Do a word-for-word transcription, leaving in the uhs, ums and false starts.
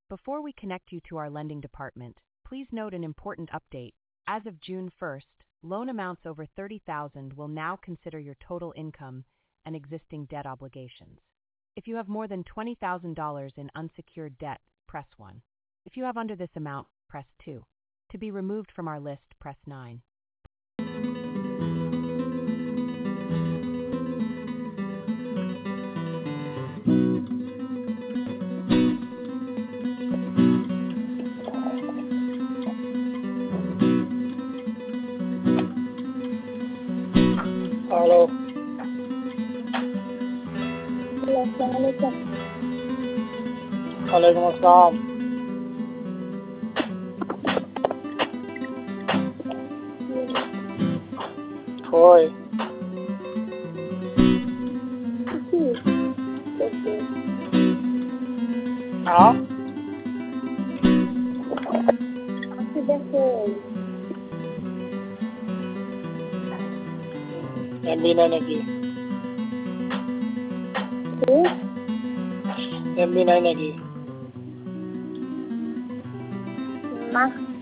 Before we connect you to our lending department, please note an important update. As of June first, loan amounts over thirty thousand dollars will now consider your total income and existing debt obligations. If you have more than twenty thousand dollars in unsecured debt, press one. If you have under this amount, press two. To be removed from our list, press nine. Hello अस्सलामुअलैकुम। वालेकुम अस्सलाम। होय जी, okay. हाँ आपकी जैसे M B नहीं की M B नहीं की मार्क्स